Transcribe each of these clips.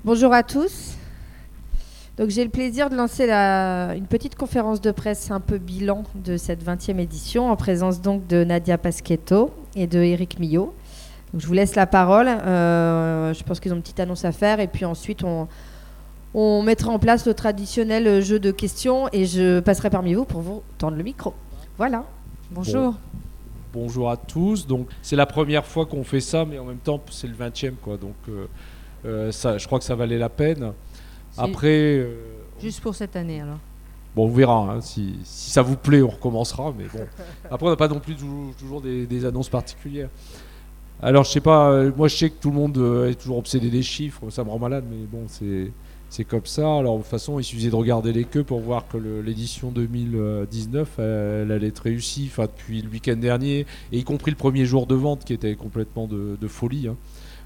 Bonjour à tous. Donc, j'ai le plaisir de lancer une petite conférence de presse un peu bilan de cette 20e édition en présence donc de Nadia Paschetto et de Éric Millot. Donc, je vous laisse la parole. Je pense qu'ils ont une petite annonce à faire et puis ensuite on mettra en place le traditionnel jeu de questions et je passerai parmi vous pour vous tendre le micro. Voilà. Bonjour. Bonjour à tous. Donc, c'est la première fois qu'on fait ça, mais en même temps, c'est le 20e, quoi. Donc, ça, je crois que ça valait la peine. Après, juste pour cette année, alors. Bon, on verra. Hein, si ça vous plaît, on recommencera. Mais bon, après, on n'a pas non plus toujours des annonces particulières. Alors, je sais pas. Moi, je sais que tout le monde est toujours obsédé des chiffres. Ça me rend malade, mais bon, c'est comme ça. Alors, de toute façon, il suffisait de regarder les queues pour voir que l'édition 2019, elle allait être réussie. Enfin, depuis le week-end dernier, et y compris le premier jour de vente qui était complètement de folie. Hein.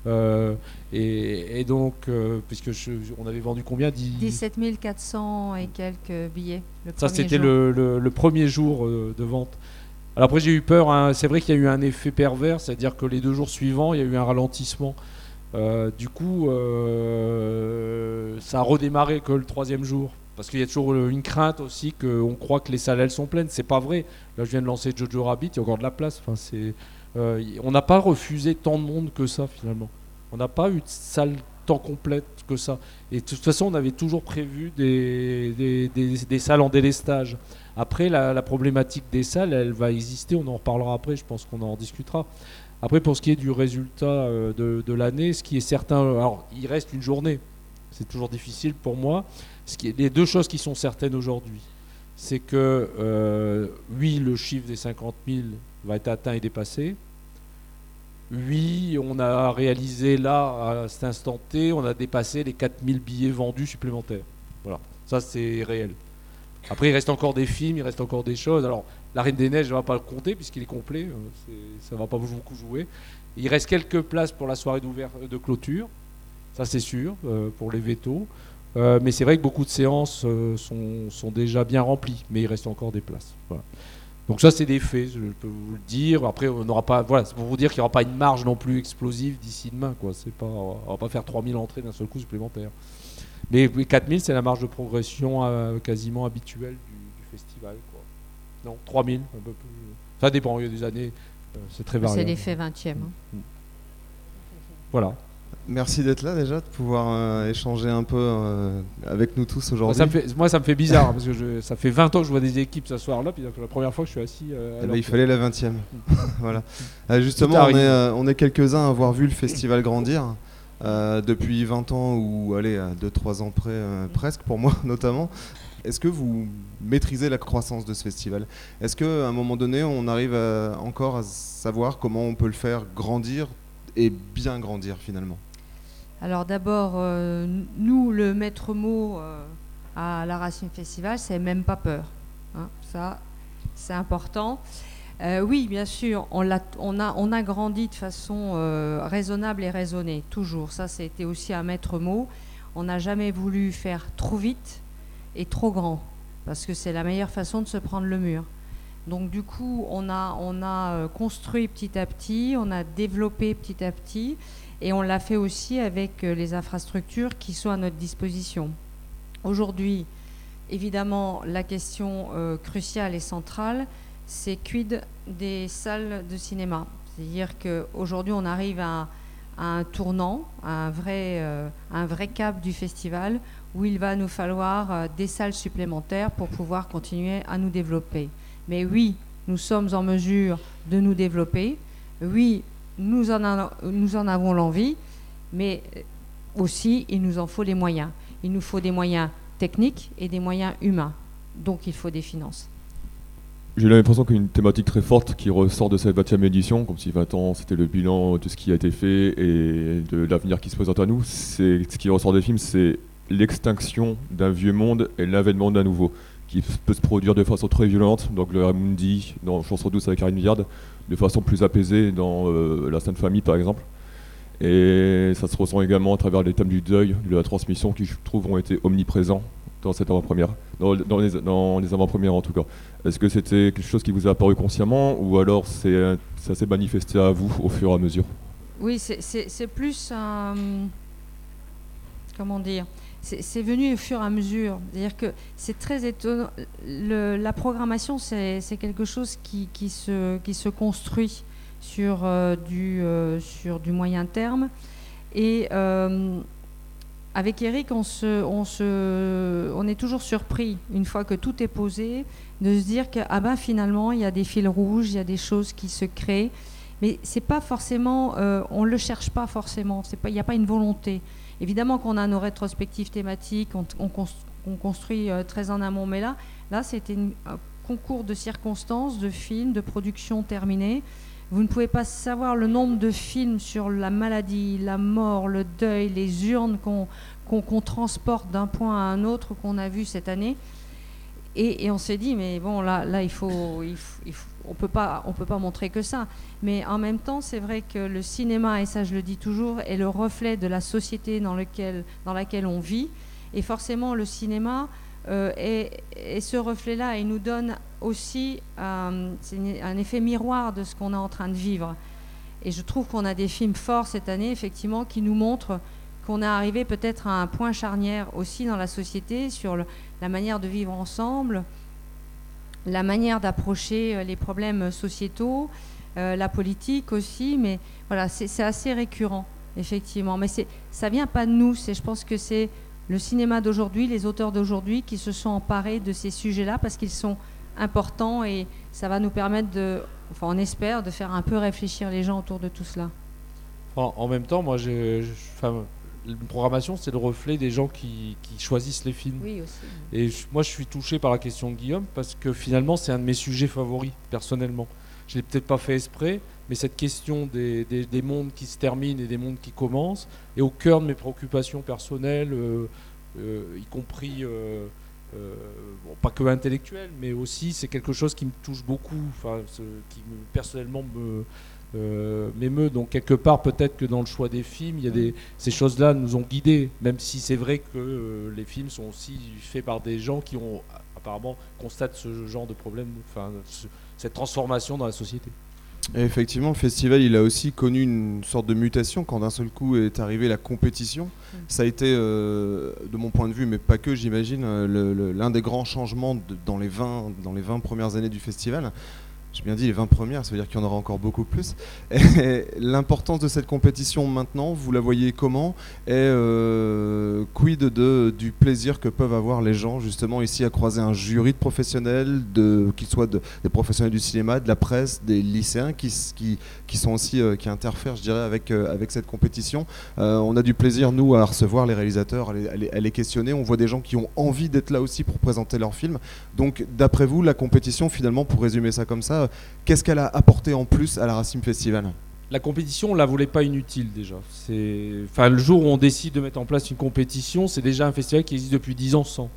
Et donc, puisque on avait vendu combien 17 400 et quelques billets. Ça, c'était le premier jour de vente. Alors après, j'ai eu peur. Hein. C'est vrai qu'il y a eu un effet pervers, c'est-à-dire que les 2 jours suivants, il y a eu un ralentissement. Du coup, ça a redémarré que le 3e jour. Parce qu'il y a toujours une crainte aussi qu'on croit que les salles, elles sont pleines. C'est pas vrai. Là, je viens de lancer Jojo Rabbit, il y a encore de la place. Enfin, on n'a pas refusé tant de monde que ça, finalement. On n'a pas eu de salle tant complète que ça. Et de toute façon, on avait toujours prévu des salles en délestage. Après, la problématique des salles, elle va exister. On en reparlera après, je pense qu'on en discutera. Après, pour ce qui est du résultat de l'année, ce qui est certain... Alors, il reste une journée. C'est toujours difficile pour moi. Les 2 choses qui sont certaines aujourd'hui, c'est que, oui, le chiffre des 50 000 va être atteint et dépassé. Oui, on a réalisé là, à cet instant T, on a dépassé les 4000 billets vendus supplémentaires. Voilà, ça c'est réel. Après, il reste encore des films, il reste encore des choses. Alors, La Reine des Neiges, je ne vais pas le compter puisqu'il est complet, ça ne va pas beaucoup jouer. Il reste quelques places pour la soirée de clôture, ça c'est sûr, pour les vétos. Mais c'est vrai que beaucoup de séances sont déjà bien remplies, mais il reste encore des places. Voilà. Donc ça, c'est des faits, je peux vous le dire. Après, on n'aura pas, voilà, c'est pour vous dire qu'il n'y aura pas une marge non plus explosive d'ici demain, quoi. On va pas faire 3000 entrées d'un seul coup supplémentaires. Mais 4000, c'est la marge de progression quasiment habituelle du festival, quoi. Non, 3000, un peu plus. Ça dépend, il y a des années, c'est très variable. C'est l'effet 20e. Hein. Voilà. Merci d'être là déjà, de pouvoir échanger un peu avec nous tous aujourd'hui. Moi, ça me fait bizarre, parce que ça fait 20 ans que je vois des équipes s'asseoir là, puis c'est la première fois que je suis assis. Il fallait la 20e. Voilà. Justement, on est quelques-uns à avoir vu le festival grandir depuis 20 ans, ou allez, à 2-3 ans près, presque, pour moi notamment. Est-ce que vous maîtrisez la croissance de ce festival ? Est-ce qu'à un moment donné, on arrive encore à savoir comment on peut le faire grandir et bien grandir finalement ? Alors d'abord, nous, le maître mot à la Racine Festival, c'est même pas peur. Hein, ça, c'est important. Oui, bien sûr, on a grandi de façon raisonnable et raisonnée, toujours. Ça, c'était aussi un maître mot. On n'a jamais voulu faire trop vite et trop grand, parce que c'est la meilleure façon de se prendre le mur. Donc du coup, on a construit petit à petit, on a développé petit à petit, et on l'a fait aussi avec les infrastructures qui sont à notre disposition. Aujourd'hui, évidemment, la question cruciale et centrale, c'est quid des salles de cinéma. C'est-à-dire qu'aujourd'hui, on arrive à un tournant, à un vrai cap du festival, où il va nous falloir des salles supplémentaires pour pouvoir continuer à nous développer. Mais oui, nous sommes en mesure de nous développer. Oui, nous en avons l'envie, mais aussi, il nous en faut les moyens. Il nous faut des moyens techniques et des moyens humains. Donc, il faut des finances. J'ai l'impression qu'il y a une thématique très forte qui ressort de cette 20e édition, comme si 20 ans c'était le bilan de ce qui a été fait et de l'avenir qui se présente à nous. Ce qui ressort des films, c'est l'extinction d'un vieux monde et l'avènement d'un nouveau, qui peut se produire de façon très violente dans Gloria Mundi, dans Chanson douce avec Karine Viard, de façon plus apaisée dans La Sainte Famille par exemple. Et ça se ressent également à travers les thèmes du deuil, de la transmission, qui je trouve ont été omniprésents dans cette avant-première, dans les avant-premières en tout cas. Est-ce que c'était quelque chose qui vous a apparu consciemment, ou alors ça s'est manifesté à vous au fur et à mesure ? Oui, c'est plus comment dire, c'est venu au fur et à mesure. C'est-à-dire que c'est très étonnant. La programmation, c'est quelque chose qui se construit sur du moyen terme. Et avec Eric, on est toujours surpris, une fois que tout est posé, de se dire que finalement, il y a des fils rouges, il y a des choses qui se créent. Mais c'est pas forcément, on ne le cherche pas forcément, il n'y a pas une volonté. Évidemment qu'on a nos rétrospectives thématiques, on construit très en amont, mais là c'était un concours de circonstances, de films, de productions terminées. Vous ne pouvez pas savoir le nombre de films sur la maladie, la mort, le deuil, les urnes qu'on transporte d'un point à un autre qu'on a vu cette année. Et on s'est dit, mais bon, là on peut pas montrer que ça. Mais en même temps, c'est vrai que le cinéma, et ça je le dis toujours, est le reflet de la société dans laquelle on vit. Et forcément, le cinéma est ce reflet-là et nous donne aussi c'est un effet miroir de ce qu'on est en train de vivre. Et je trouve qu'on a des films forts cette année, effectivement, qui nous montrent qu'on est arrivé peut-être à un point charnière aussi dans la société sur la manière de vivre ensemble, la manière d'approcher les problèmes sociétaux, la politique aussi, mais voilà, c'est assez récurrent, effectivement. Mais ça vient pas de nous, je pense que c'est le cinéma d'aujourd'hui, les auteurs d'aujourd'hui qui se sont emparés de ces sujets-là parce qu'ils sont importants et ça va nous permettre on espère, de faire un peu réfléchir les gens autour de tout cela. En même temps, moi, une programmation, c'est le reflet des gens qui choisissent les films. Oui, aussi. Et moi, je suis touché par la question de Guillaume parce que finalement, c'est un de mes sujets favoris, personnellement. Je ne l'ai peut-être pas fait exprès, mais cette question des mondes qui se terminent et des mondes qui commencent est au cœur de mes préoccupations personnelles, y compris, pas que intellectuelles, mais aussi c'est quelque chose qui me touche beaucoup, qui personnellement m'émeut. Donc quelque part, peut-être que dans le choix des films, ces choses-là nous ont guidés, même si c'est vrai que les films sont aussi faits par des gens qui ont apparemment constatent ce genre de problème, cette transformation dans la société. Et effectivement, le festival, il a aussi connu une sorte de mutation quand d'un seul coup est arrivée la compétition. Ça a été, de mon point de vue, mais pas que, j'imagine, l'un des grands changements dans les 20 premières années du festival. J'ai bien dit les 20 premières, ça veut dire qu'il y en aura encore beaucoup plus. Et l'importance de cette compétition maintenant, vous la voyez comment? Et quid du plaisir que peuvent avoir les gens justement ici à croiser un jury de professionnels, qu'ils soient des professionnels du cinéma, de la presse, des lycéens qui sont aussi, qui interfèrent, je dirais, avec cette compétition. On a du plaisir, nous, à recevoir les réalisateurs, à les questionner. On voit des gens qui ont envie d'être là aussi pour présenter leurs films. Donc, d'après vous, la compétition, finalement, pour résumer ça comme ça, qu'est-ce qu'elle a apporté en plus à la Racine Festival? La compétition, on ne la voulait pas inutile déjà. Le jour où on décide de mettre en place une compétition, c'est déjà un festival qui existe depuis 10 ans sans.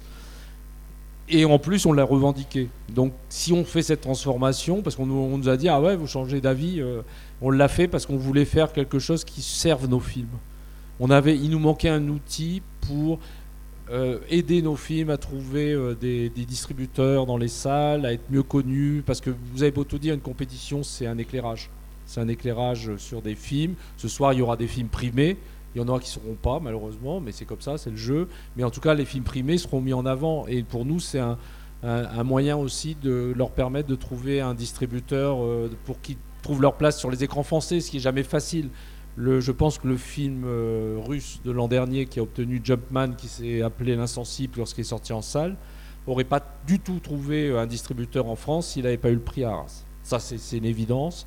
Et en plus, on l'a revendiqué. Donc si on fait cette transformation, parce qu'on nous a dit « Ah ouais, vous changez d'avis », on l'a fait parce qu'on voulait faire quelque chose qui serve nos films. Il nous manquait un outil pour aider nos films à trouver des distributeurs dans les salles, à être mieux connus, parce que vous avez beau tout dire, une compétition, c'est un éclairage. C'est un éclairage sur des films. Ce soir, il y aura des films primés. Il y en aura qui ne seront pas, malheureusement, mais c'est comme ça, c'est le jeu. Mais en tout cas, les films primés seront mis en avant. Et pour nous, c'est un moyen aussi de leur permettre de trouver un distributeur pour qu'ils trouvent leur place sur les écrans français, ce qui n'est jamais facile. Je pense que le film russe de l'an dernier qui a obtenu Jumpman, qui s'est appelé L'Insensible lorsqu'il est sorti en salle, n'aurait pas du tout trouvé un distributeur en France s'il n'avait pas eu le prix Arras. Ça, c'est une évidence.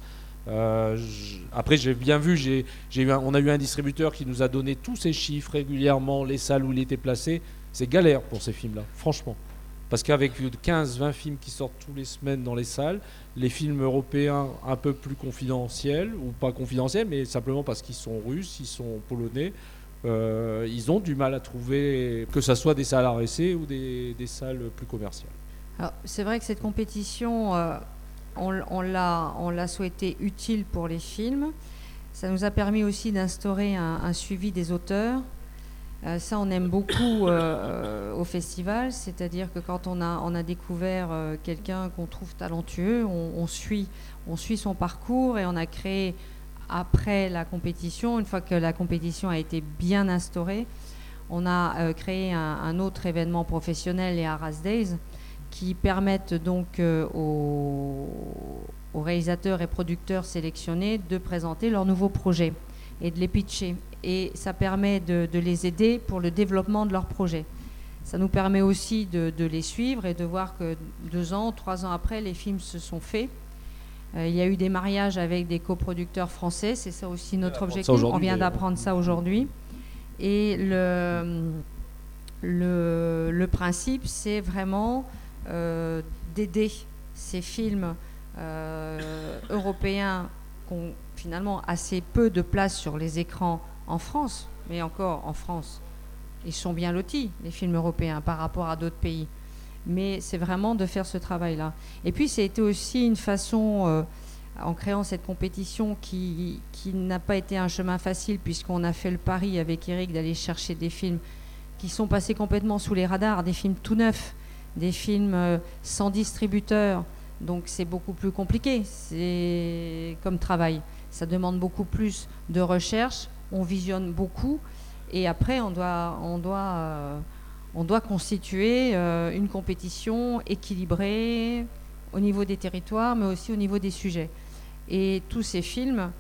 Après, j'ai bien vu, on a eu un distributeur qui nous a donné tous ces chiffres régulièrement, les salles où il était placé. C'est galère pour ces films-là, franchement. Parce qu'avec 15-20 films qui sortent tous les semaines dans les salles, les films européens un peu plus confidentiels, ou pas confidentiels, mais simplement parce qu'ils sont russes, ils sont polonais, ils ont du mal à trouver, que ce soit des salles RSC ou des salles plus commerciales. Alors, c'est vrai que cette compétition, on l'a souhaité utile pour les films. Ça nous a permis aussi d'instaurer un suivi des auteurs. Ça, on aime beaucoup au festival, c'est-à-dire que quand on a découvert quelqu'un qu'on trouve talentueux, on suit son parcours et on a créé, après la compétition, une fois que la compétition a été bien instaurée, on a créé un autre événement professionnel, les Arras Days, qui permettent donc aux réalisateurs et producteurs sélectionnés de présenter leurs nouveaux projets et de les pitcher. Et ça permet de les aider pour le développement de leurs projets. Ça nous permet aussi de les suivre et de voir que 2 ans, 3 ans après, les films se sont faits. Il y a eu des mariages avec des coproducteurs français, c'est ça aussi notre objectif. On vient d'apprendre ça aujourd'hui. Et le principe, c'est vraiment d'aider ces films européens qui ont finalement assez peu de place sur les écrans en France, mais encore en France, ils sont bien lotis, les films européens, par rapport à d'autres pays. Mais c'est vraiment de faire ce travail-là. Et puis, ça a été aussi une façon, en créant cette compétition qui n'a pas été un chemin facile, puisqu'on a fait le pari avec Eric d'aller chercher des films qui sont passés complètement sous les radars, des films tout neufs, des films sans distributeur. Donc, c'est beaucoup plus compliqué comme travail. Ça demande beaucoup plus de recherche, on visionne beaucoup, et après, on doit constituer une compétition équilibrée au niveau des territoires, mais aussi au niveau des sujets. Et tous ces films,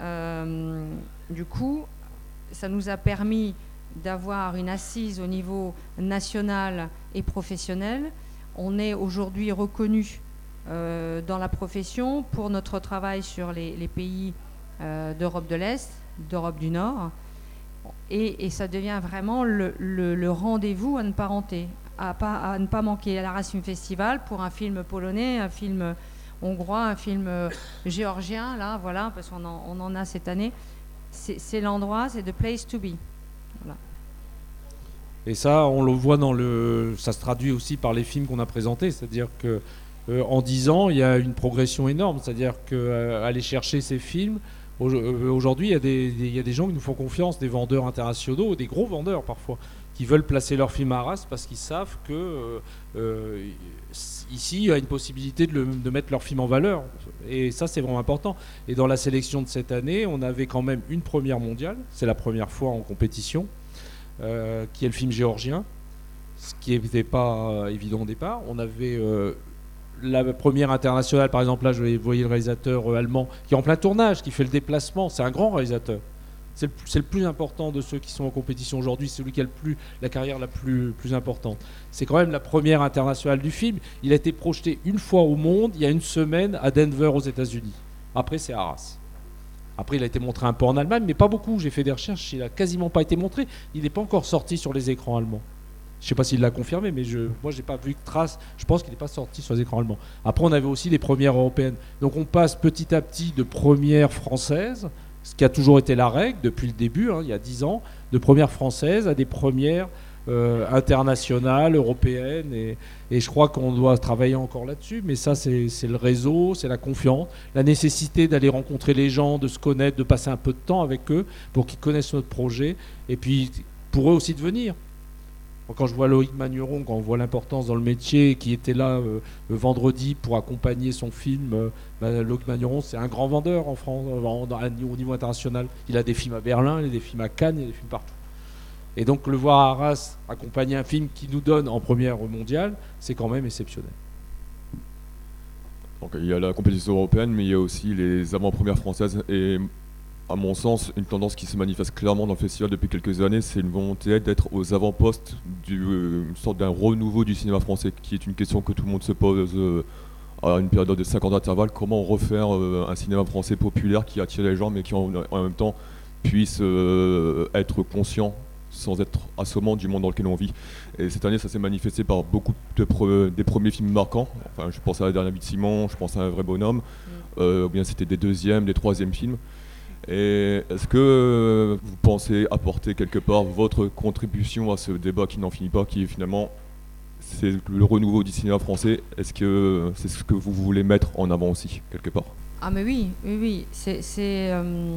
du coup, ça nous a permis d'avoir une assise au niveau national et professionnel. On est aujourd'hui reconnu dans la profession pour notre travail sur les pays d'Europe de l'Est, d'Europe du Nord. Et ça devient vraiment le rendez-vous à ne pas rater, à ne pas manquer à l'Arras Film Festival pour un film polonais, un film hongrois, un film géorgien, là, voilà, parce qu'on en a cette année. C'est l'endroit, c'est the place to be. Voilà. Et ça, on le voit ça se traduit aussi par les films qu'on a présentés, c'est-à-dire que en 10 ans, il y a une progression énorme, c'est-à-dire qu'aller chercher ces films. Aujourd'hui, il y a des gens qui nous font confiance, des vendeurs internationaux, des gros vendeurs parfois, qui veulent placer leurs films à Arras parce qu'ils savent que ici, il y a une possibilité de mettre leurs films en valeur. Et ça, c'est vraiment important. Et dans la sélection de cette année, on avait quand même une première mondiale. C'est la première fois en compétition, qui est le film géorgien, ce qui n'était pas évident au départ. On avait... la première internationale, par exemple, là, je voyais le réalisateur allemand qui est en plein tournage, qui fait le déplacement. C'est un grand réalisateur. C'est le plus important de ceux qui sont en compétition aujourd'hui. C'est celui qui a la carrière la plus importante. C'est quand même la première internationale du film. Il a été projeté une fois au monde, il y a une semaine, à Denver, aux États-Unis. Après, c'est Arras. Après, il a été montré un peu en Allemagne, mais pas beaucoup. J'ai fait des recherches, il n'a quasiment pas été montré. Il n'est pas encore sorti sur les écrans allemands. Je ne sais pas s'il l'a confirmé, mais moi, je n'ai pas vu de trace. Je pense qu'il n'est pas sorti sur les écrans allemands. Après, on avait aussi les premières européennes. Donc, on passe petit à petit de premières françaises, ce qui a toujours été la règle depuis le début, il y a 10 ans, de premières françaises à des premières internationales, européennes. Et je crois qu'on doit travailler encore là-dessus. Mais ça, c'est le réseau, c'est la confiance, la nécessité d'aller rencontrer les gens, de se connaître, de passer un peu de temps avec eux pour qu'ils connaissent notre projet. Et puis, pour eux aussi de venir. Quand je vois Loïc Magneron, quand on voit l'importance dans le métier, qui était là vendredi pour accompagner son film, Loïc Magneron, c'est un grand vendeur en France, au niveau international. Il a des films à Berlin, il a des films à Cannes, il a des films partout. Et donc le voir à Arras accompagner un film qui nous donne en première mondiale, c'est quand même exceptionnel. Donc, il y a la compétition européenne, mais il y a aussi les avant-premières françaises. Et à mon sens, une tendance qui se manifeste clairement dans le festival depuis quelques années, c'est une volonté d'être aux avant-postes d'une sorte d'un renouveau du cinéma français, qui est une question que tout le monde se pose à une période de 5 ans d'intervalle. Comment refaire un cinéma français populaire qui attire les gens, mais qui en même temps puisse être conscient sans être assommant du monde dans lequel on vit. Et cette année, ça s'est manifesté par beaucoup des premiers films marquants. Enfin, je pense à La dernière vie de Simon, je pense à Un vrai bonhomme, ou bien c'était des deuxièmes, des troisièmes films. Et est-ce que vous pensez apporter quelque part votre contribution à ce débat qui n'en finit pas, qui est finalement c'est le renouveau du cinéma français? Est-ce que c'est ce que vous voulez mettre en avant aussi, quelque part? Ah mais oui. C'est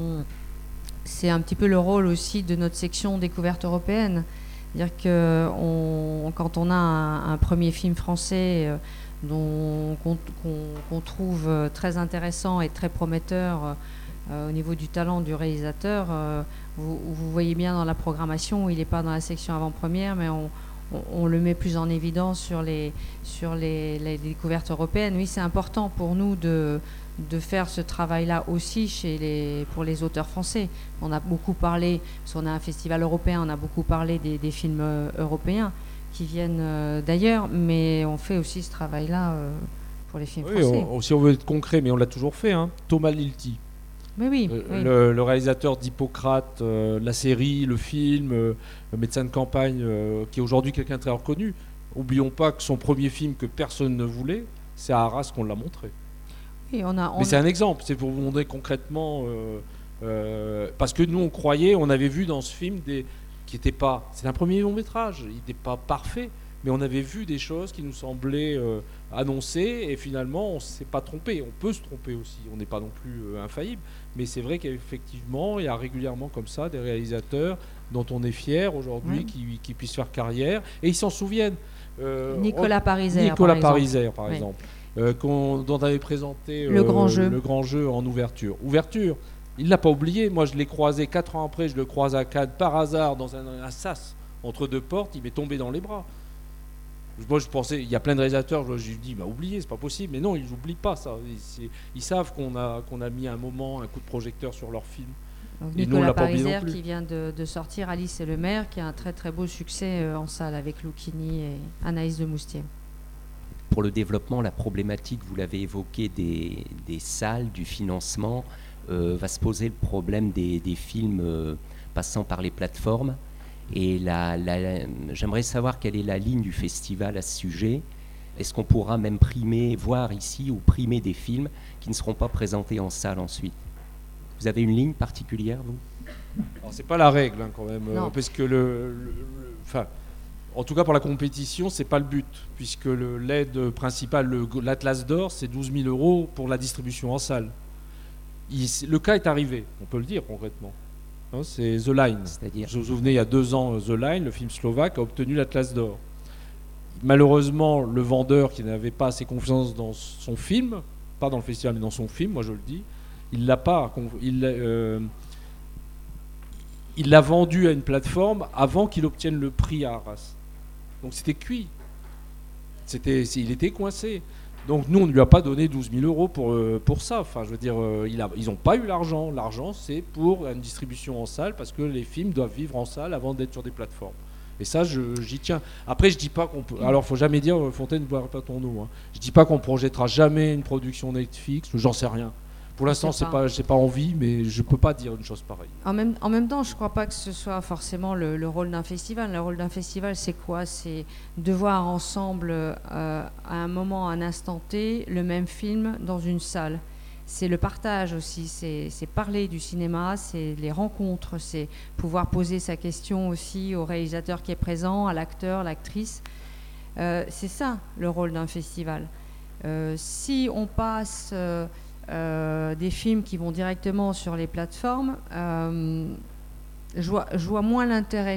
un petit peu le rôle aussi de notre section découverte européenne. C'est-à-dire que quand on a un premier film français qu'on trouve très intéressant et très prometteur, Au niveau du talent du réalisateur, vous voyez bien dans la programmation, il n'est pas dans la section avant-première, mais on le met plus en évidence sur les découvertes européennes. Oui, c'est important pour nous de faire ce travail-là aussi pour les auteurs français. On a beaucoup parlé, parce qu'on a un festival européen, on a beaucoup parlé des films européens qui viennent d'ailleurs, mais on fait aussi ce travail-là pour les films français. Si on veut être concret, mais on l'a toujours fait, hein. Thomas Lilti. Mais oui, le réalisateur d'Hippocrate, la série, le film, le médecin de campagne, qui est aujourd'hui quelqu'un de très reconnu. Oublions pas que son premier film que personne ne voulait, c'est à Arras qu'on l'a montré. Oui, mais c'est un exemple, c'est pour vous montrer concrètement, parce que nous on croyait, on avait vu dans ce film qui n'étaient pas, c'est un premier long métrage, il n'était pas parfait, mais on avait vu des choses qui nous semblaient annoncées, et finalement on ne s'est pas trompé. On peut se tromper aussi, on n'est pas non plus infaillible, mais c'est vrai qu'effectivement il y a régulièrement comme ça des réalisateurs dont on est fier aujourd'hui, qui puissent faire carrière, et ils s'en souviennent. Nicolas Pariser par exemple, dont on avait présenté le grand jeu en ouverture. Il ne l'a pas oublié. Moi, je l'ai croisé 4 ans après. Je le croise à Cannes par hasard dans un sas entre 2 portes. Il m'est tombé dans les bras. Moi, je pensais, il y a plein de réalisateurs. Je lui dis, oubliez, c'est pas possible. Mais non, ils n'oublient pas ça. Ils savent qu'on a mis un coup de projecteur sur leur film. Donc, Nicolas Pariser qui vient de sortir Alice et le maire, qui a un très très beau succès en salle avec Lucchini et Anaïs de Moustier. Pour le développement, la problématique, vous l'avez évoqué, des salles, du financement, va se poser le problème des films passant par les plateformes. Et j'aimerais savoir quelle est la ligne du festival à ce sujet. Est-ce qu'on pourra même voir ici ou primer des films qui ne seront pas présentés en salle ensuite? Vous avez une ligne particulière, vous? Alors, c'est pas la règle, hein, quand même, parce que en tout cas pour la compétition, c'est pas le but, puisque l'aide principale, l'Atlas d'or, c'est 12 000 € pour la distribution en salle. Le cas est arrivé, on peut le dire concrètement. Hein, c'est The Line. C'est-à-dire, je vous souvenez, il y a 2 ans, The Line, le film slovaque, a obtenu l'Atlas d'or. Malheureusement, le vendeur qui n'avait pas assez confiance dans son film, pas dans le festival mais dans son film, moi je le dis, il l'a pas. Il l'a vendu à une plateforme avant qu'il obtienne le prix à Arras. Donc c'était cuit. Il était coincé. Donc nous, on ne lui a pas donné 12 000 € pour ça. Enfin, je veux dire, ils n'ont pas eu l'argent. L'argent, c'est pour une distribution en salle, parce que les films doivent vivre en salle avant d'être sur des plateformes. Et ça, j'y tiens. Après, je dis pas qu'on peut. Alors, faut jamais dire Fontaine ne boira pas ton eau. Hein. Je dis pas qu'on projettera jamais une production Netflix. J'en sais rien. Pour l'instant, j'ai pas envie, mais je peux pas dire une chose pareille. En même temps, je crois pas que ce soit forcément le rôle d'un festival. Le rôle d'un festival, c'est quoi? C'est de voir ensemble, à un moment, à un instant T, le même film dans une salle. C'est le partage aussi, c'est parler du cinéma, c'est les rencontres, c'est pouvoir poser sa question aussi au réalisateur qui est présent, à l'acteur, l'actrice. C'est ça, le rôle d'un festival. Si on passe... des films qui vont directement sur les plateformes, je vois moins l'intérêt.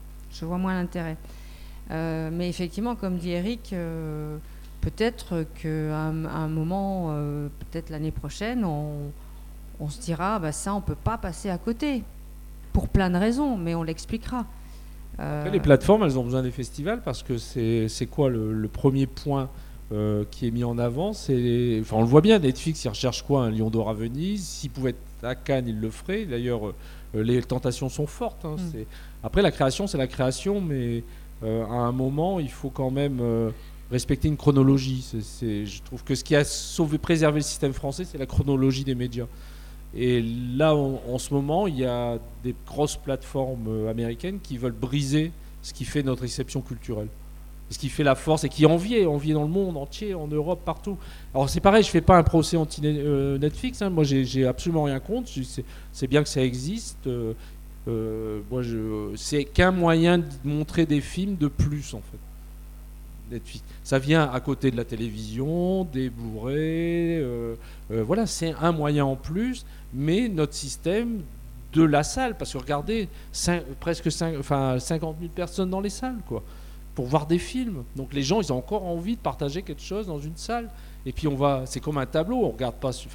Mais effectivement, comme dit Eric, peut-être qu'à un moment, peut-être l'année prochaine, on se dira, ça, on peut pas passer à côté, pour plein de raisons, mais on l'expliquera. Après, les plateformes, elles ont besoin des festivals, parce que c'est quoi le premier point qui est mis en avant? On le voit bien, Netflix, il recherche quoi? Un Lion d'Or à Venise. S'il pouvait être à Cannes, il le ferait. D'ailleurs, les tentations sont fortes. Hein. Après, la création, c'est la création, mais à un moment, il faut quand même respecter une chronologie. Je trouve que ce qui a préservé le système français, c'est la chronologie des médias. Et là, en ce moment, il y a des grosses plateformes américaines qui veulent briser ce qui fait notre exception culturelle. Ce qui fait la force et qui enviait dans le monde entier, en Europe, partout. Alors c'est pareil, je fais pas un procès anti-Netflix. Hein. Moi, j'ai absolument rien contre. C'est bien que ça existe. C'est qu'un moyen de montrer des films de plus, en fait. Netflix. Ça vient à côté de la télévision, des Blu-ray. Voilà, c'est un moyen en plus. Mais notre système de la salle, parce que regardez, presque 50 000 personnes dans les salles, quoi, pour voir des films. Donc les gens, ils ont encore envie de partager quelque chose dans une salle. Et puis c'est comme un tableau, on regarde pas,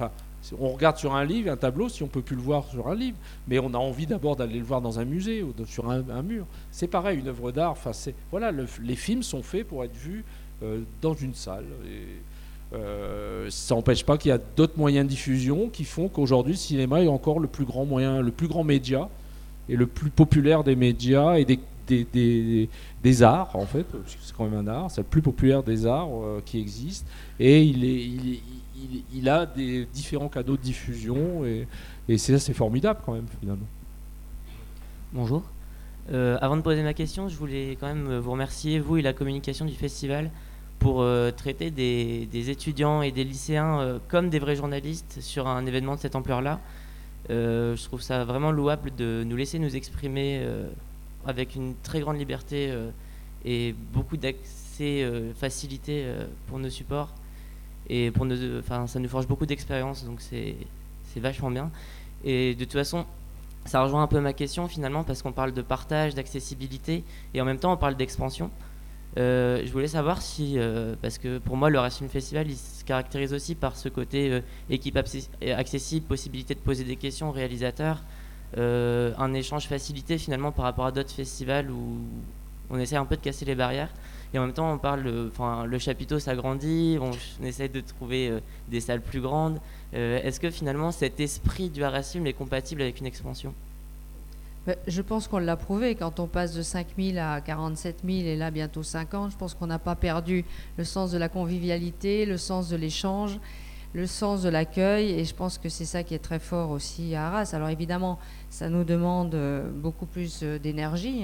On regarde sur un livre, un tableau, si on peut plus le voir sur un livre, mais on a envie d'abord d'aller le voir dans un musée ou sur un mur. C'est pareil, une œuvre d'art. Enfin, voilà, les films sont faits pour être vus dans une salle. Et, ça n'empêche pas qu'il y a d'autres moyens de diffusion qui font qu'aujourd'hui, le cinéma est encore le plus grand moyen, le plus grand média et le plus populaire des médias et des arts, en fait, parce que c'est quand même un art, c'est le plus populaire des arts qui existent, et il a des différents canaux de diffusion, et c'est formidable quand même, finalement. Bonjour. Avant de poser ma question, je voulais quand même vous remercier, vous et la communication du festival, pour traiter des étudiants et des lycéens comme des vrais journalistes sur un événement de cette ampleur-là. Je trouve ça vraiment louable de nous laisser nous exprimer avec une très grande liberté et beaucoup d'accès facilité pour nos supports. Et ça nous forge beaucoup d'expérience, donc c'est vachement bien. Et de toute façon, ça rejoint un peu ma question finalement, parce qu'on parle de partage, d'accessibilité, et en même temps on parle d'expansion. Je voulais savoir si, parce que pour moi le Racine Festival il se caractérise aussi par ce côté équipe accessible, possibilité de poser des questions aux réalisateurs, un échange facilité finalement par rapport à d'autres festivals où on essaie un peu de casser les barrières, et en même temps on parle, le chapiteau s'agrandit, on essaie de trouver des salles plus grandes. Est-ce que finalement cet esprit du Racine est compatible avec une expansion ? Je pense qu'on l'a prouvé quand on passe de 5 000 à 47 000 et là bientôt 50. Je pense qu'on n'a pas perdu le sens de la convivialité, le sens de l'échange, le sens de l'accueil, et je pense que c'est ça qui est très fort aussi à Arras. Alors évidemment, ça nous demande beaucoup plus d'énergie,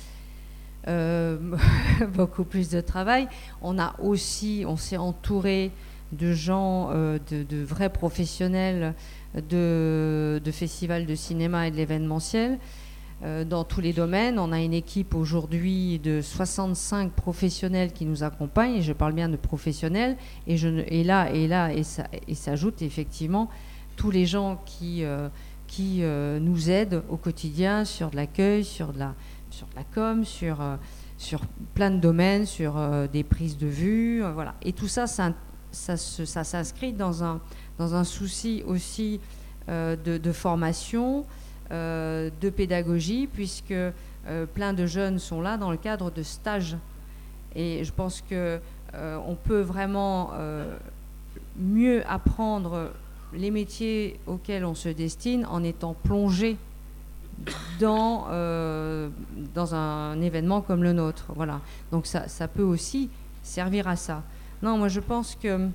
beaucoup plus de travail. On s'est entouré de gens, de vrais professionnels de festivals de cinéma et de l'événementiel. Dans tous les domaines, on a une équipe aujourd'hui de 65 professionnels qui nous accompagnent, et je parle bien de professionnels, et s'ajoutent effectivement tous les gens qui nous aident au quotidien sur de l'accueil, sur de la com, sur plein de domaines, sur des prises de vue, voilà. Et tout ça, ça s'inscrit dans un souci aussi de formation, de pédagogie, puisque plein de jeunes sont là dans le cadre de stages. Et je pense qu'on peut vraiment mieux apprendre les métiers auxquels on se destine en étant plongé dans un événement comme le nôtre. Voilà. Donc ça peut aussi servir à ça. Non, moi je pense que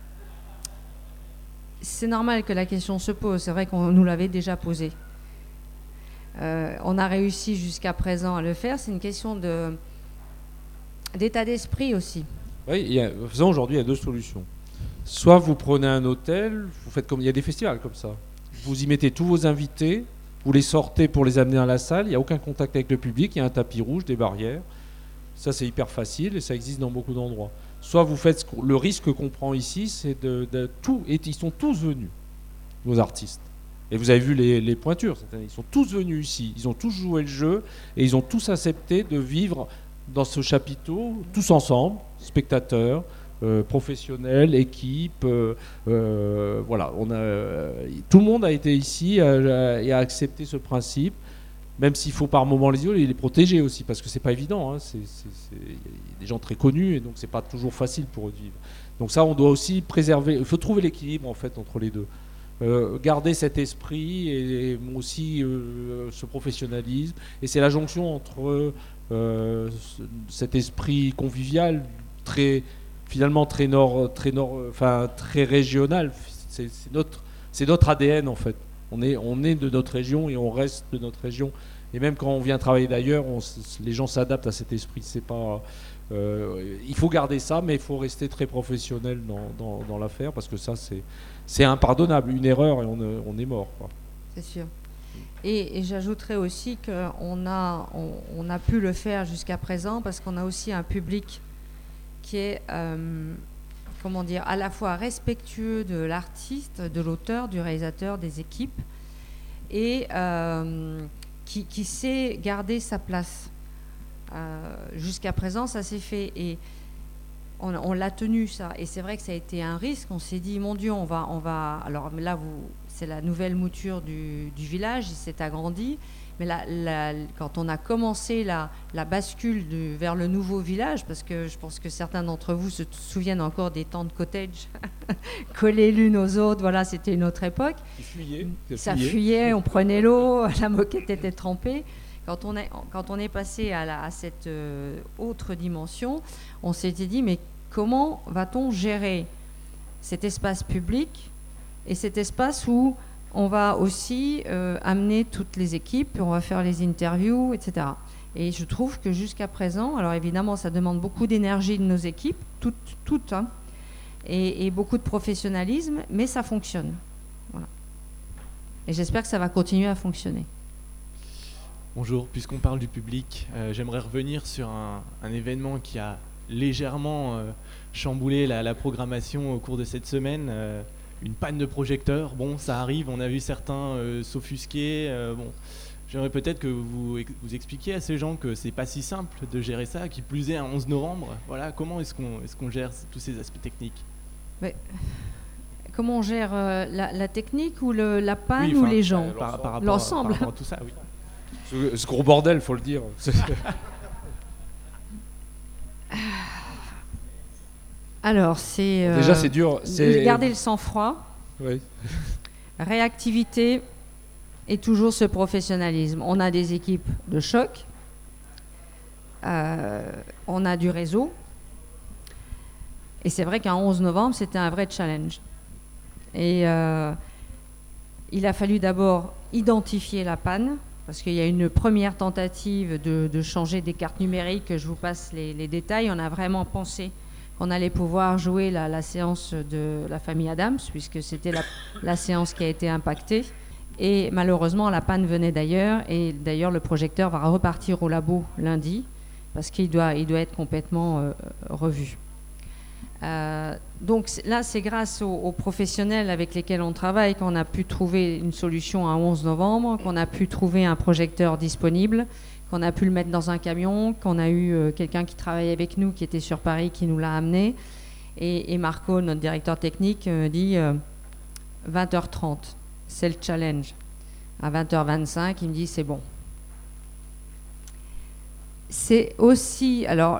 c'est normal que la question se pose. C'est vrai qu'on nous l'avait déjà posée. On a réussi jusqu'à présent à le faire. C'est une question d'état d'esprit aussi. Oui, aujourd'hui, il y a deux solutions. Soit vous prenez un hôtel, vous faites comme il y a des festivals comme ça. Vous y mettez tous vos invités, vous les sortez pour les amener à la salle. Il n'y a aucun contact avec le public. Il y a un tapis rouge, des barrières. Ça, c'est hyper facile et ça existe dans beaucoup d'endroits. Soit vous faites le risque qu'on prend ici, c'est de tout. Et ils sont tous venus, nos artistes. Et vous avez vu les pointures cette année. Ils sont tous venus ici, ils ont tous joué le jeu et ils ont tous accepté de vivre dans ce chapiteau, tous ensemble, spectateurs, professionnels, équipes. Voilà, tout le monde a été ici et a accepté ce principe, même s'il faut par moments les protéger aussi, parce que c'est pas évident. Il y a des gens très connus et donc c'est pas toujours facile pour eux de vivre. Donc ça, on doit aussi préserver. Il faut trouver l'équilibre en fait entre les deux. Garder cet esprit et aussi ce professionnalisme, et c'est la jonction entre cet esprit convivial très régional. C'est notre ADN en fait. On est de notre région et on reste de notre région, et même quand on vient travailler d'ailleurs, les gens s'adaptent à cet esprit. C'est pas il faut garder ça, mais il faut rester très professionnel dans l'affaire, parce que ça c'est impardonnable. Une erreur et on est mort, quoi. C'est sûr. Et j'ajouterais aussi qu'on a pu le faire jusqu'à présent parce qu'on a aussi un public qui est à la fois respectueux de l'artiste, de l'auteur, du réalisateur, des équipes, et qui sait garder sa place. Jusqu'à présent, ça s'est fait. Et on l'a tenu ça, et c'est vrai que ça a été un risque. On s'est dit, mon Dieu, on va. Alors là, c'est la nouvelle mouture du village, il s'est agrandi. Mais quand on a commencé la bascule vers le nouveau village, parce que je pense que certains d'entre vous se souviennent encore des tentes cottage collées l'une aux autres, voilà, c'était une autre époque. Ça fuyait, on prenait l'eau, la moquette était trempée. Quand on est passé à cette autre dimension, on s'était dit, mais comment va-t-on gérer cet espace public et cet espace où on va aussi amener toutes les équipes, on va faire les interviews, etc. Et je trouve que jusqu'à présent, alors évidemment, ça demande beaucoup d'énergie de nos équipes, toutes, hein, et beaucoup de professionnalisme, mais ça fonctionne. Voilà. Et j'espère que ça va continuer à fonctionner. Bonjour, puisqu'on parle du public, j'aimerais revenir sur un événement qui a légèrement chamboulé la programmation au cours de cette semaine. Une panne de projecteur, bon, ça arrive, on a vu certains s'offusquer. Bon, j'aimerais peut-être que vous expliquiez à ces gens que c'est pas si simple de gérer ça, qui plus est un 11 novembre. Voilà, comment est-ce qu'on gère tous ces aspects techniques ? Mais, comment on gère la technique ou la panne ou les gens ? Par rapport l'ensemble. Par rapport à tout ça, oui. Ce gros bordel, faut le dire. Alors, c'est... Déjà, c'est dur. Garder le sang-froid. Oui. Réactivité et toujours ce professionnalisme. On a des équipes de choc. On a du réseau. Et c'est vrai qu'un 11 novembre, c'était un vrai challenge. Et il a fallu d'abord identifier la panne, parce qu'il y a une première tentative de changer des cartes numériques. Je vous passe les détails. On a vraiment pensé qu'on allait pouvoir jouer la séance de la famille Adams, puisque c'était la séance qui a été impactée. Et malheureusement, la panne venait d'ailleurs. Et d'ailleurs, le projecteur va repartir au labo lundi, parce qu'il doit être complètement revu. Donc là, c'est grâce aux professionnels avec lesquels on travaille qu'on a pu trouver une solution à 11 novembre, qu'on a pu trouver un projecteur disponible, qu'on a pu le mettre dans un camion, qu'on a eu quelqu'un qui travaille avec nous, qui était sur Paris, qui nous l'a amené. Et Marco, notre directeur technique, dit 20h30, c'est le challenge. À 20h25, il me dit c'est bon. C'est aussi, alors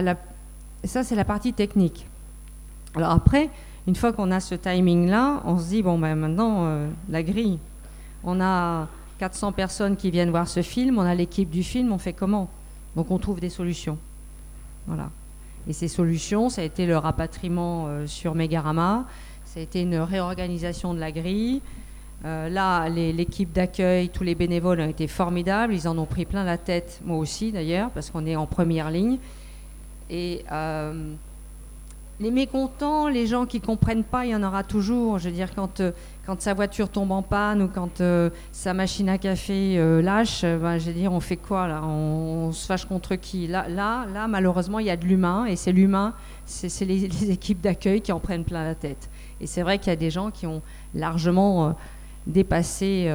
ça c'est la partie technique. Alors après, une fois qu'on a ce timing-là, on se dit, bon, ben maintenant, la grille, on a 400 personnes qui viennent voir ce film, on a l'équipe du film, on fait comment ? Donc on trouve des solutions. Voilà. Et ces solutions, ça a été le rapatriement sur Megarama, ça a été une réorganisation de la grille. Là, l'équipe d'accueil, tous les bénévoles ont été formidables, ils en ont pris plein la tête, moi aussi d'ailleurs, parce qu'on est en première ligne. Et... les mécontents, les gens qui ne comprennent pas, il y en aura toujours. Je veux dire, quand sa voiture tombe en panne ou quand sa machine à café lâche, je veux dire, on fait quoi là ? On se fâche contre qui ? Là, malheureusement, il y a de l'humain, et c'est l'humain, c'est les équipes d'accueil qui en prennent plein la tête. Et c'est vrai qu'il y a des gens qui ont largement dépassé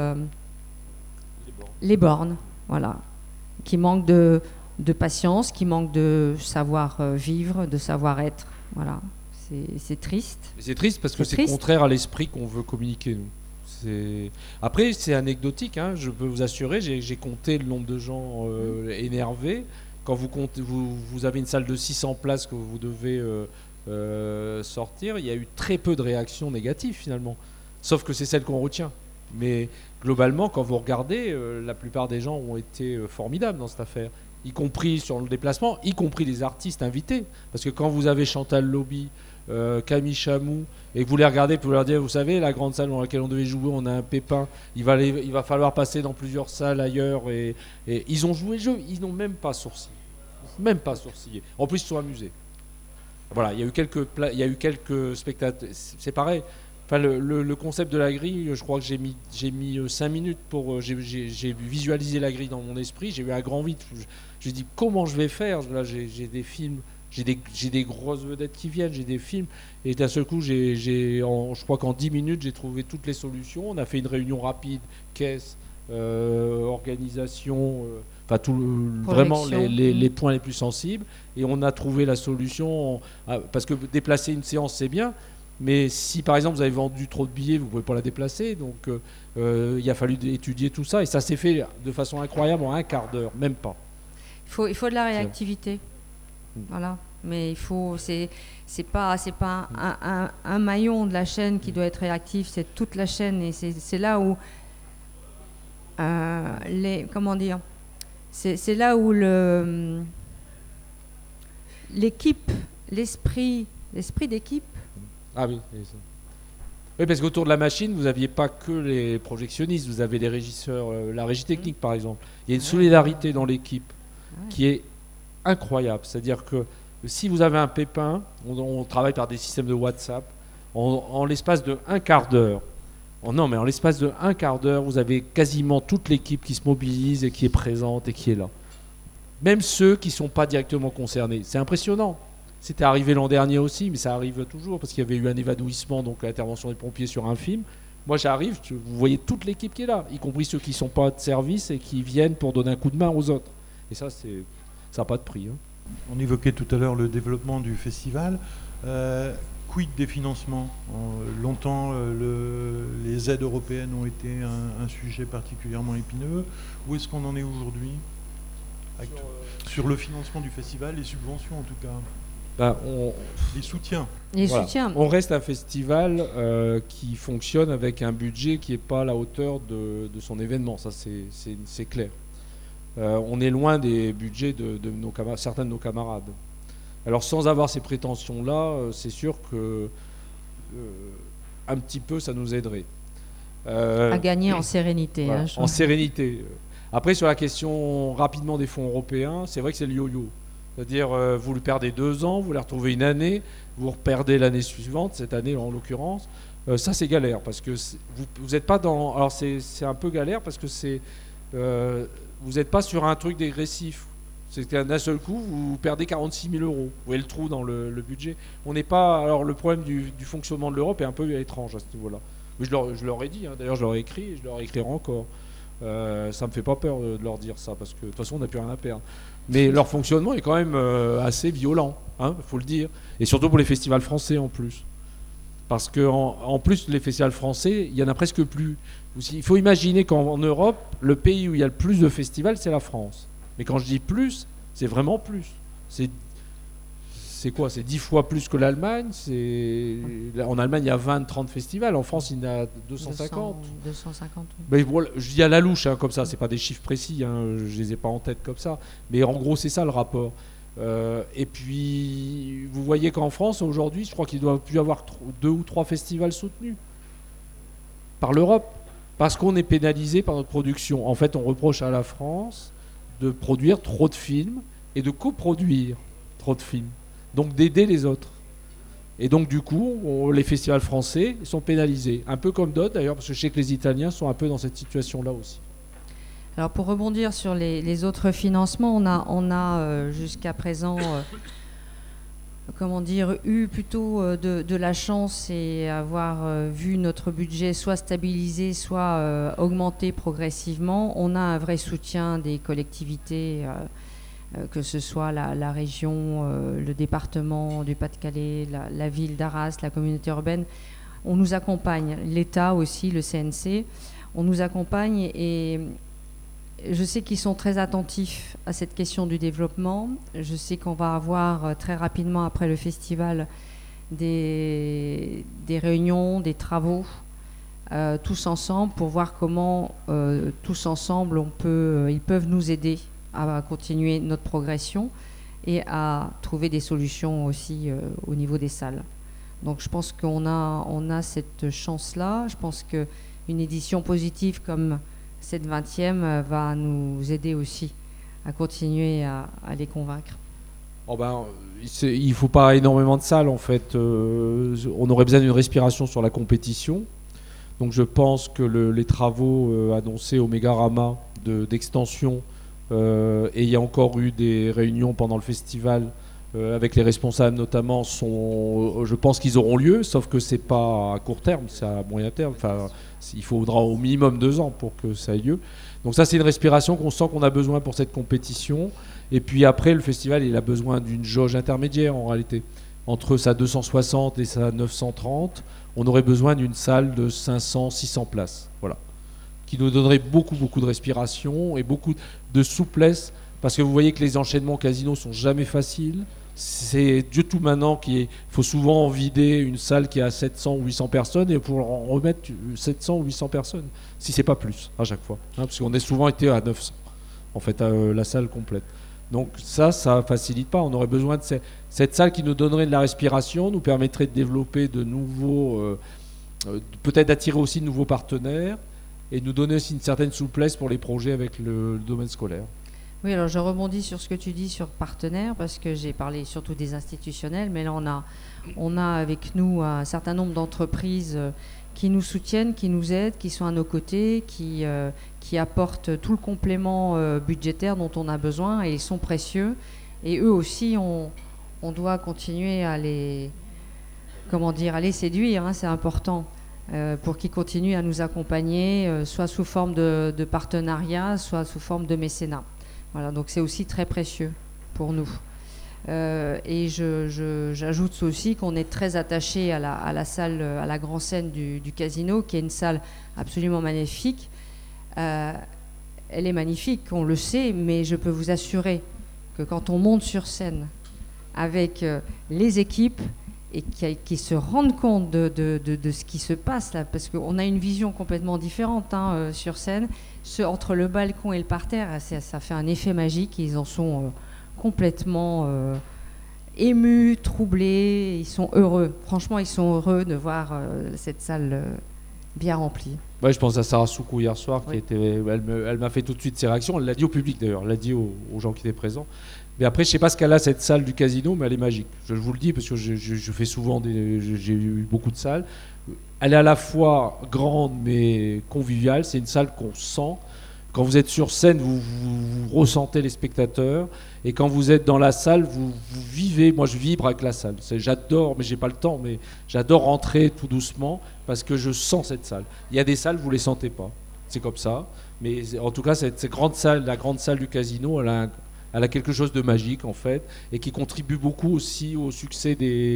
les bornes, voilà, qui manquent de patience, qui manquent de savoir-vivre, de savoir-être. Voilà, c'est triste. C'est triste parce que c'est contraire à l'esprit qu'on veut communiquer, nous. Après, c'est anecdotique, hein, je peux vous assurer, j'ai compté le nombre de gens énervés. Quand vous avez une salle de 600 places que vous devez sortir, il y a eu très peu de réactions négatives finalement. Sauf que c'est celle qu'on retient. Mais globalement, quand vous regardez, la plupart des gens ont été formidables dans cette affaire. Y compris sur le déplacement, y compris les artistes invités. Parce que quand vous avez Chantal Lobby, Camille Chamou, et que vous les regardez, vous leur dire, vous savez, la grande salle dans laquelle on devait jouer, on a un pépin, il va falloir passer dans plusieurs salles ailleurs. Et ils ont joué le jeu, ils n'ont même pas sourcillé. Même pas sourcillé. En plus, ils se sont amusés. Voilà, il y a eu quelques spectateurs. C'est pareil. Enfin, le concept de la grille, je crois que j'ai mis 5 minutes pour... j'ai visualisé la grille dans mon esprit, j'ai eu un grand vide. J'ai dit, comment je vais faire ? Là, j'ai des films, j'ai des grosses vedettes qui viennent, j'ai des films. Et d'un seul coup, je crois qu'en 10 minutes, j'ai trouvé toutes les solutions. On a fait une réunion rapide, caisse, organisation, enfin vraiment les points les plus sensibles, et on a trouvé la solution, parce que déplacer une séance c'est bien, mais si par exemple vous avez vendu trop de billets, vous ne pouvez pas la déplacer, donc il a fallu étudier tout ça, et ça s'est fait de façon incroyable en un quart d'heure, même pas. Il faut de la réactivité, voilà. Mais c'est pas un maillon de la chaîne qui doit être réactif, c'est toute la chaîne, et c'est là où c'est là où l'équipe, l'esprit d'équipe. Ah oui, c'est ça. Oui, parce qu'autour de la machine, vous n'aviez pas que les projectionnistes, vous avez les régisseurs, la régie technique par exemple. Il y a une solidarité dans l'équipe qui est incroyable. C'est-à-dire que si vous avez un pépin, on travaille par des systèmes de WhatsApp, en l'espace de un quart d'heure, en l'espace de un quart d'heure, vous avez quasiment toute l'équipe qui se mobilise et qui est présente et qui est là. Même ceux qui ne sont pas directement concernés. C'est impressionnant. C'était arrivé l'an dernier aussi, mais ça arrive toujours parce qu'il y avait eu un évanouissement, donc l'intervention des pompiers sur un film. Moi j'arrive, vous voyez toute l'équipe qui est là, y compris ceux qui ne sont pas de service et qui viennent pour donner un coup de main aux autres. Et ça n'a pas de prix. On évoquait tout à l'heure le développement du festival. Quid des financements ? Longtemps, les aides européennes ont été un sujet particulièrement épineux. Où est-ce qu'on en est aujourd'hui sur le financement du festival, les subventions en tout cas? Les soutiens. On reste un festival qui fonctionne avec un budget qui n'est pas à la hauteur de son événement, ça c'est clair. On est loin des budgets de certains de nos camarades. Alors sans avoir ces prétentions-là, c'est sûr que un petit peu ça nous aiderait. À gagner en sérénité. Voilà, en sérénité. Après sur la question rapidement des fonds européens, c'est vrai que c'est le yo-yo. C'est-à-dire, vous le perdez 2 ans, vous le retrouvez une année, vous reperdez l'année suivante, cette année en l'occurrence. Ça, c'est galère, parce que vous n'êtes pas dans... Alors, c'est un peu galère, parce que vous n'êtes pas sur un truc dégressif. C'est que d'un seul coup, vous perdez 46 000 euros. Vous voyez le trou dans le budget. On n'est pas... Alors, le problème du fonctionnement de l'Europe est un peu étrange à ce niveau-là. Mais je leur ai dit, d'ailleurs, je leur ai écrit, et je leur écrirai encore. Ça ne me fait pas peur de leur dire ça, parce que de toute façon, on n'a plus rien à perdre. Mais leur fonctionnement est quand même assez violent, faut le dire. Et surtout pour les festivals français en plus. Parce qu'en plus, les festivals français, il n'y en a presque plus. Il faut imaginer qu'en Europe, le pays où il y a le plus de festivals, c'est la France. Mais quand je dis plus, c'est vraiment plus. C'est quoi ? C'est 10 fois plus que l'Allemagne. En Allemagne, il y a 20-30 festivals. En France, il y en a 250. 250. Oui. Mais voilà, je dis à la louche, comme ça. C'est pas des chiffres précis. Je les ai pas en tête comme ça. Mais en gros, c'est ça le rapport. Et puis, vous voyez qu'en France, aujourd'hui, je crois qu'il doit plus y avoir 2 ou 3 festivals soutenus par l'Europe. Parce qu'on est pénalisé par notre production. En fait, on reproche à la France de produire trop de films et de coproduire trop de films. Donc d'aider les autres. Et donc du coup, les festivals français sont pénalisés. Un peu comme d'autres d'ailleurs, parce que je sais que les Italiens sont un peu dans cette situation-là aussi. Alors pour rebondir sur les autres financements, on a jusqu'à présent eu plutôt de la chance et avoir vu notre budget soit stabilisé, soit augmenter progressivement. On a un vrai soutien des collectivités, que ce soit la région, le département du Pas-de-Calais, la ville d'Arras, la communauté urbaine. On nous accompagne, l'État aussi, le CNC, on nous accompagne et je sais qu'ils sont très attentifs à cette question du développement. Je sais qu'on va avoir très rapidement après le festival des réunions, des travaux, tous ensemble pour voir comment tous ensemble ils peuvent nous aider à continuer notre progression et à trouver des solutions aussi au niveau des salles. Donc je pense qu'on a cette chance-là. Je pense qu'une édition positive comme cette 20e va nous aider aussi à continuer à les convaincre. Il ne faut pas énormément de salles en fait. On aurait besoin d'une respiration sur la compétition. Donc je pense que les travaux annoncés au Mégarama d'extension, et il y a encore eu des réunions pendant le festival, avec les responsables notamment, je pense qu'ils auront lieu, sauf que c'est pas à court terme, c'est à moyen terme. Enfin, il faudra au minimum 2 ans pour que ça ait lieu. Donc ça, c'est une respiration qu'on sent qu'on a besoin pour cette compétition. Et puis après, le festival, il a besoin d'une jauge intermédiaire en réalité. Entre sa 260 et sa 930, on aurait besoin d'une salle de 500-600 places. Voilà. Qui nous donnerait beaucoup de respiration et beaucoup de souplesse. Parce que vous voyez que les enchaînements casinos sont jamais faciles. C'est Dieu tout maintenant qu'il faut souvent vider une salle qui a 700 ou 800 personnes et pour en remettre 700 ou 800 personnes, si c'est pas plus à chaque fois, parce qu'on a souvent été à 900 en fait, la salle complète. Donc ça facilite pas. On aurait besoin de cette salle qui nous donnerait de la respiration, nous permettrait de développer de nouveaux, peut-être d'attirer aussi de nouveaux partenaires et nous donner aussi une certaine souplesse pour les projets avec le domaine scolaire. Oui, alors je rebondis sur ce que tu dis sur partenaires, parce que j'ai parlé surtout des institutionnels, mais là on a avec nous un certain nombre d'entreprises qui nous soutiennent, qui nous aident, qui sont à nos côtés, qui apportent tout le complément budgétaire dont on a besoin, et ils sont précieux. Et eux aussi, on doit continuer à les séduire, hein, c'est important, pour qu'ils continuent à nous accompagner, soit sous forme de partenariat, soit sous forme de mécénat. Voilà, donc c'est aussi très précieux pour nous. Et j'ajoute aussi qu'on est très attaché à la salle, à la grande scène du casino, qui est une salle absolument magnifique. Elle est magnifique, on le sait, mais je peux vous assurer que quand on monte sur scène avec les équipes et qui se rendent compte de ce qui se passe là, parce qu'on a une vision complètement différente sur scène, entre le balcon et le parterre, ça fait un effet magique. Ils en sont complètement émus, troublés, ils sont heureux. Franchement, ils sont heureux de voir cette salle bien remplie. Ouais, je pense à Sarah Soukou hier soir, Oui. elle m'a fait tout de suite ses réactions. Elle l'a dit au public d'ailleurs, elle l'a dit aux gens qui étaient présents. Mais après, je sais pas ce qu'elle a cette salle du casino, mais elle est magique. Je vous le dis parce que je fais souvent j'ai eu beaucoup de salles. Elle est à la fois grande mais conviviale. C'est une salle qu'on sent. Quand vous êtes sur scène, vous ressentez les spectateurs. Et quand vous êtes dans la salle, vous vivez. Moi, je vibre avec la salle. J'adore, mais j'ai pas le temps. Mais j'adore rentrer tout doucement parce que je sens cette salle. Il y a des salles, vous les sentez pas. C'est comme ça. Mais en tout cas, cette grande salle, la grande salle du casino, elle a quelque chose de magique en fait, et qui contribue beaucoup aussi au succès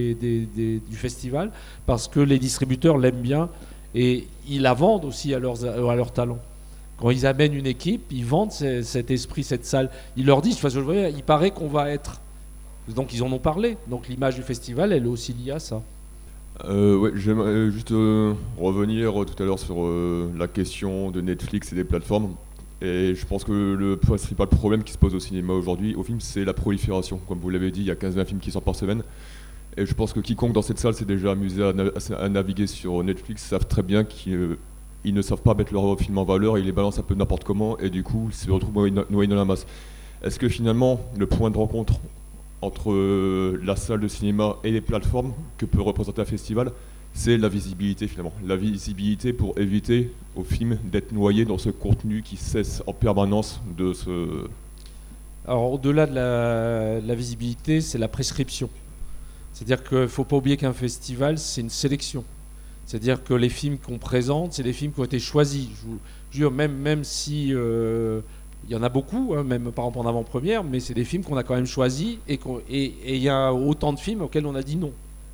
du festival, parce que les distributeurs l'aiment bien et ils la vendent aussi à leurs talents. Quand ils amènent une équipe, ils vendent cet esprit, cette salle. Ils leur disent, enfin, il paraît qu'on va être. Donc ils en ont parlé. Donc l'image du festival, elle est aussi liée à ça. Ouais, j'aimerais juste revenir tout à l'heure sur la question de Netflix et des plateformes. Et je pense que le principal problème qui se pose au cinéma aujourd'hui, au film, c'est la prolifération. Comme vous l'avez dit, il y a 15-20 films qui sortent par semaine. Et je pense que quiconque dans cette salle s'est déjà amusé à naviguer sur Netflix savent très bien qu'ils ne savent pas mettre leurs films en valeur, ils les balancent un peu n'importe comment, et du coup, ils se retrouvent noyés dans la masse. Est-ce que finalement, le point de rencontre entre la salle de cinéma et les plateformes que peut représenter un festival, c'est la visibilité finalement. La visibilité pour éviter au film d'être noyé dans ce contenu qui cesse en permanence de se... Alors au-delà de la visibilité, c'est la prescription. C'est-à-dire qu'il ne faut pas oublier qu'un festival, c'est une sélection. C'est-à-dire que les films qu'on présente, c'est des films qui ont été choisis. Je vous jure, même si il y en a beaucoup, hein, même par exemple en avant-première, mais c'est des films qu'on a quand même choisis et il y a autant de films auxquels on a dit non.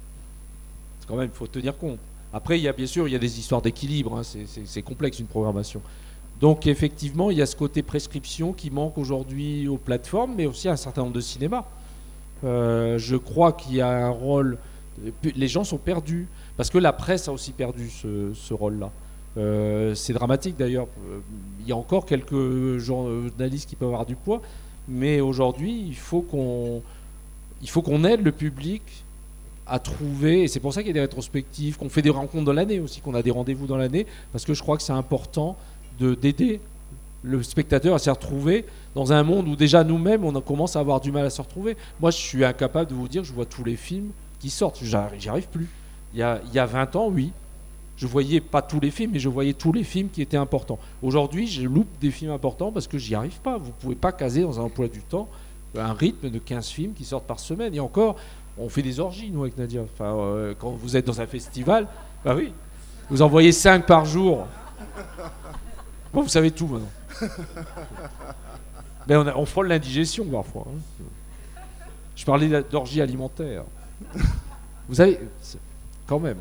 C'est quand même, il faut tenir compte. Après, bien sûr, il y a des histoires d'équilibre, hein, c'est complexe une programmation. Donc effectivement, il y a ce côté prescription qui manque aujourd'hui aux plateformes, mais aussi à un certain nombre de cinémas. Je crois qu'il y a un rôle... Les gens sont perdus, parce que la presse a aussi perdu ce rôle-là. C'est dramatique d'ailleurs. Il y a encore quelques journalistes qui peuvent avoir du poids, mais aujourd'hui, il faut qu'on aide le public à trouver, et c'est pour ça qu'il y a des rétrospectives, qu'on fait des rencontres dans l'année aussi, qu'on a des rendez-vous dans l'année, parce que je crois que c'est important d'aider le spectateur à s'y retrouver dans un monde où déjà nous-mêmes on commence à avoir du mal à se retrouver. Moi je suis incapable de vous dire, je vois tous les films qui sortent, j'y arrive plus. Il y a 20 ans, oui, je voyais pas tous les films, mais je voyais tous les films qui étaient importants. Aujourd'hui, je loupe des films importants parce que j'y arrive pas. Vous pouvez pas caser dans un emploi du temps un rythme de 15 films qui sortent par semaine. Et encore, on fait des orgies, nous, avec Nadia. Enfin, quand vous êtes dans un festival, bah oui, vous envoyez 5 par jour. Bon, vous savez tout maintenant. Mais on frôle l'indigestion parfois. Hein. Je parlais d'orgie alimentaire. Vous savez, quand même.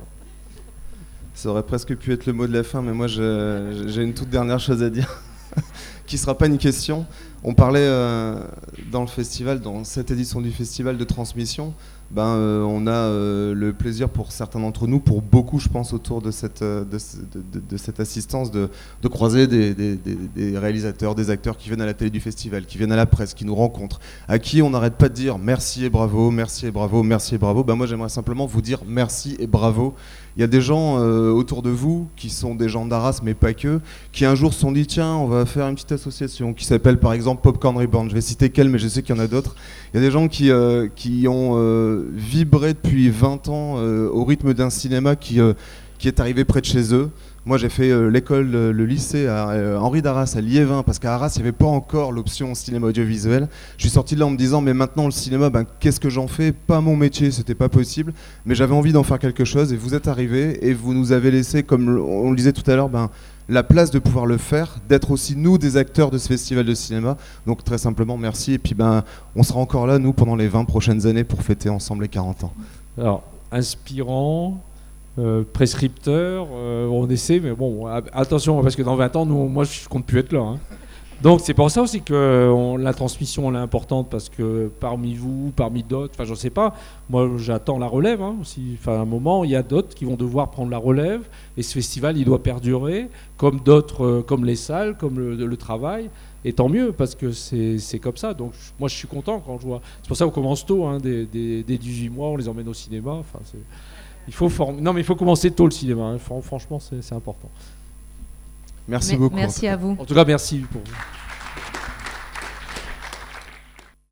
Ça aurait presque pu être le mot de la fin, mais moi j'ai une toute dernière chose à dire, qui ne sera pas une question. On parlait dans le festival, dans cette édition du festival de transmission, on a le plaisir pour certains d'entre nous, pour beaucoup je pense autour de cette assistance, de croiser des réalisateurs, des acteurs qui viennent à la télé du festival, qui viennent à la presse, qui nous rencontrent, à qui on n'arrête pas de dire merci et bravo, merci et bravo, merci et bravo. Moi j'aimerais simplement vous dire merci et bravo. Il y a des gens autour de vous qui sont des gens d'Arras, mais pas que, qui un jour se sont dit tiens, on va faire une petite association qui s'appelle par exemple Popcorn Reborn. Je vais citer qu'elle, mais je sais qu'il y en a d'autres. Il y a des gens qui ont vibré depuis 20 ans au rythme d'un cinéma qui est arrivé près de chez eux. Moi, j'ai fait l'école, le lycée à Henri d'Arras, à Liévin, parce qu'à Arras, il n'y avait pas encore l'option cinéma audiovisuel. Je suis sorti de là en me disant, mais maintenant, le cinéma, qu'est-ce que j'en fais ? Pas mon métier, c'était pas possible, mais j'avais envie d'en faire quelque chose, et vous êtes arrivés, et vous nous avez laissé, comme on le disait tout à l'heure, la place de pouvoir le faire, d'être aussi, nous, des acteurs de ce festival de cinéma. Donc, très simplement, merci, et puis, on sera encore là, nous, pendant les 20 prochaines années, pour fêter ensemble les 40 ans. Alors, inspirant... prescripteur, on essaie, mais bon, attention, parce que dans 20 ans, moi je compte plus être là. Hein. Donc c'est pour ça aussi que la transmission elle est importante, parce que parmi vous, parmi d'autres, enfin je sais pas, moi j'attends la relève aussi. Enfin à un moment, il y a d'autres qui vont devoir prendre la relève, et ce festival il doit perdurer, comme d'autres, comme les salles, comme le travail. Et tant mieux, parce que c'est comme ça. Donc moi je suis content quand je vois. C'est pour ça qu'on commence tôt, dès 18 mois, on les emmène au cinéma. Enfin, il faut commencer tôt le cinéma. Franchement, c'est important. Merci beaucoup. Merci à vous. En tout cas, merci pour vous.